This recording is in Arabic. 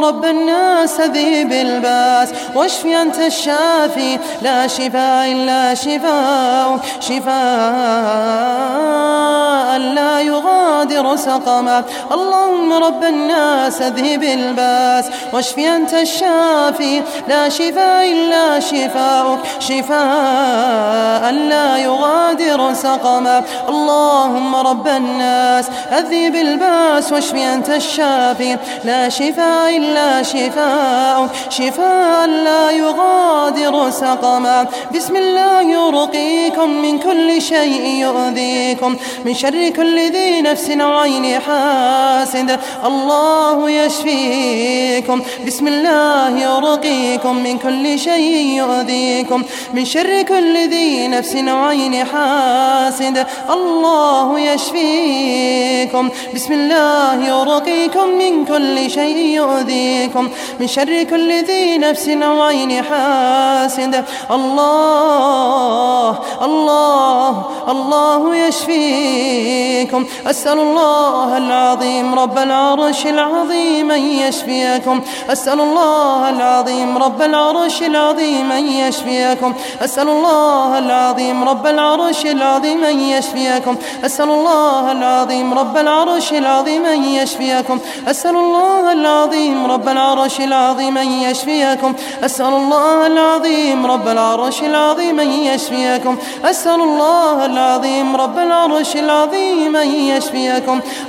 رب الناس ذهب الباس واشف أنت الشافي لا شفاء إلا شفاءك شفاء لا يغادر سقما. اللهم رب الناس اذهب الباس واشف أنت الشافي لا شفاء إلا شفاءك شفاء لا يغادر سقما. اللهم رب الناس اذهب الباس واشف أنت الشافي لا شفاء إلا شفاءك شفاء لا يغادر سقما. بسم الله يرقيكم من كل شيء يؤذيكم من شر كل ذي نفس وعين حاسد الله يشفيكم. بسم الله يرقيكم من كل شيء يؤذيكم من شر كل ذي نفس وعين حاسد الله يشفيكم. بسم الله يرقيكم من كل شيء يؤذيكم من شر كل ذي نفس وعين حاسد الله الله الله يشفيكم. أسأل الله العظيم رب العرش العظيم أن يشفيكم. أسأل الله العظيم رب العرش العظيم أن يشفيكم. أسأل الله العظيم رب العرش العظيم أن يشفيكم. أسأل الله العظيم رب العرش العظيم أن يشفيكم. أسأل الله العظيم رب العرش العظيم أن يشفيكم. أسأل الله العظيم رب العرش العظيم أن يشفيكم. أسأل الله العظيم رب العرش العظيم أن يشفيكم.